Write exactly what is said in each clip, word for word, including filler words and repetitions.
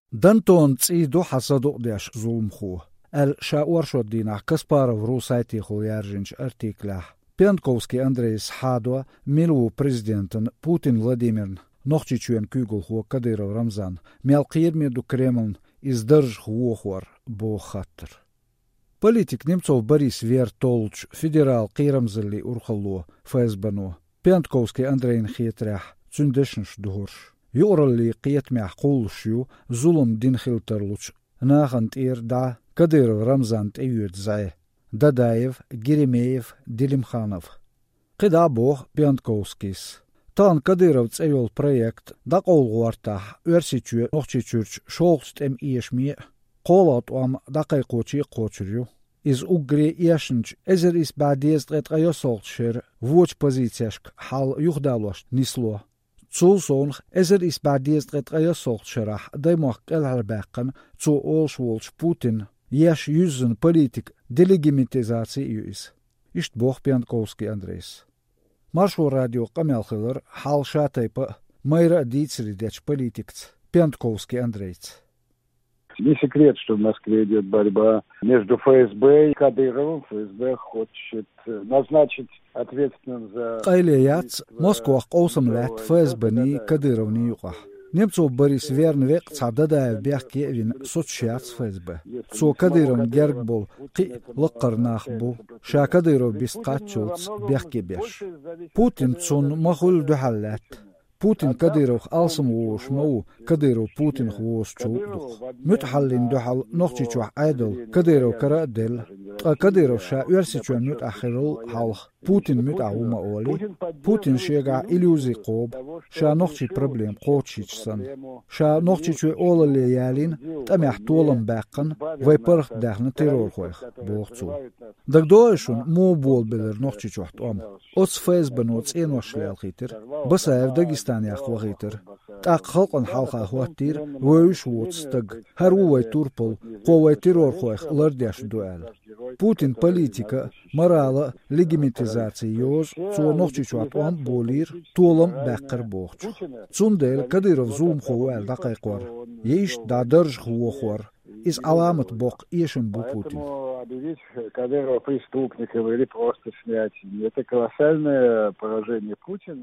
دانتون تسيدو حصدو ديش ظلم خو ال شاور شدينا كسبارov روسايتي خو يارجنش ارتيكلاح Пентковский Андрей Схадо, Милу президентен Путин Владимир, Нохчичуен Кюгл Хуа Кадыров Рамзан, Мелкир между Кремлем издерж Хуохуар Бохаттер. Политик Немцов Борис Вертолч, федерал Кирамзели Урхалло, ФСБно, Пентковский Андрей Хитрях, Цундешнш Дурш. Юралли Киетмях Кулшю, Зулум Динхилтерлуч, Нахант Ир да, Кадыров Рамзан Теют Зай. Дадаев, Геремеев, Делимханов. Қида бог Пентковскис. Тан Кадыров цевел проект, да қолғуартах, өрсичу, нохчичурч, шолст эм иешми, қолат уам да қайқочи қочырю. Из угре иешнч, эзер из бадезд рет айосолтшер, воч позицияшк, хал юхдалошт, нисло. Цулсонг, эзер из бадезд рет айосолтшерах, даймах келхалбаққан, цу олшволч Путин, Еш юзен политик делегимитизации юис. Ишт бог Пентковский Андрейс. Маршал радио Камелхилер хал шатайпа майра дицридеч политикц Пентковский Андрейц. Не секрет, что в Москве идет борьба между ФСБ и Кадыровым. ФСБ хочет назначить ответственным за... Кайлеяц Москва қосымлят ФСБ-ни Кадыровни юқах. Немцов Борис Вернвек цададаев бяхкевин соцшац ФСБ. Цо Кадыров гергбол қи лыққарнах бу. Ша Кадыров бисқатчулц бяхкебеш. Путин цун махул духаллат. Путин Кадыров алсым уош мау Кадыров Путин хуош чулдух. Мютхаллин духал нохчичух айдол Кадыров карадел. Кадыров ша уерсичуан мют ахирул халх. Путин мют аума оли. Путин шега иллюзий қоб. Ша нохчи проблем қочичсан. Ша нохчичуе олале ялин тамях толам баққан вай парх дахна террор хойх бохцу. Дагдоешун мо бол белер нохчичухт ом. Оц ФСБ ноц эношлял хитер. Басаев Дагестанях вахитер. Так халқан халха хуаттир войш вотстаг. Харувай турпол қовай террор хойх лардяш дуэл. Путин политика, морала, легимитизация йоз, цо нохчичуат ом болир, толам баққар бохч. Цундел Кадыров зулм хуэл дақайқвар. Ейш дадырж хуохвар. Из аламат бог ешен бу Путин. Объявить Кадырова преступником или просто снять. Это колоссальное поражение Путина.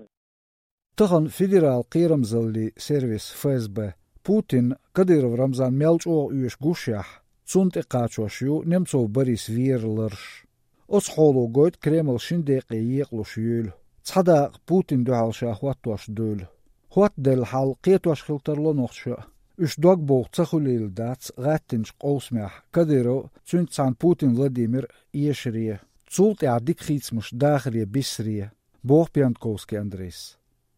Тахан федерал Кирамзали сервис ФСБ. Путин Кадыров Рамзан мелч о уеш гушях. Цунт иқачошю Немцов Борис Верлерш. Оц холо гойт Кремл шиндеқи еқлуш юл. Цхада Путин дуалша хуаттуаш дул. Хуат дел хал қиетуаш хилтерло нохша. Үш дог бог цахулил дац гаттинч қоусмях. Кадыро цунт цан Путин Владимир иешрие. Цулт иадик хицмуш дахрие бисрие. Бог Пентковский Андрейс.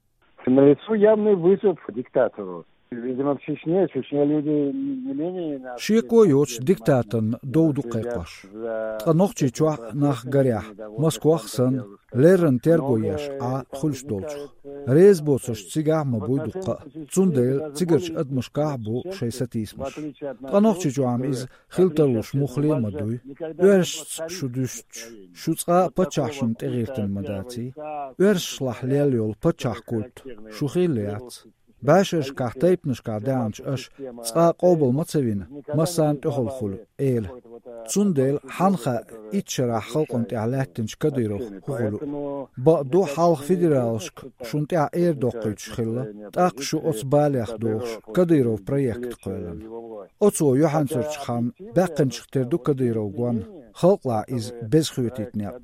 На лицо явный вызов диктатору. Видимо, в Чечне, Чечне люди не менее... Шико йоч диктатон доуду кайпаш. Анохчи чуах нах горях. Москвах сан лерен тергояш а хульштолч. Рез боцош цигах мабуйдука. Цундел цигарч адмушках бу шейсатисмаш. Анохчи чуам из хилталуш мухле мадуй. Уэрш шудушч. Шуцка пачашн тегиртен мадати. Уэрш шлах лельол пачах культ. Шухилеац. Башеш кахтайпнш кадянч аш цqa qobol matsavin masan tohol khul el цундел ханха итшара халқонт алаттинч кадыров хulu ба до халх федералшк шунтя эр доқич хилла тақшу оцбалях дош кадыров проект qolan оцо йохансерч хан бақинчтер до кадыров гуан халқла из безхютитняк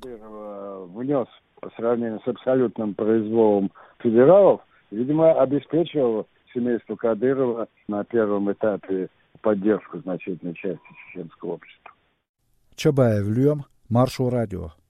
внес по сравнению с абсолютным произволом федералов. Видимо, обеспечивал семейству Кадырова на первом этапе поддержку значительной части чеченского общества. Чабаев Льем, Маршал радио.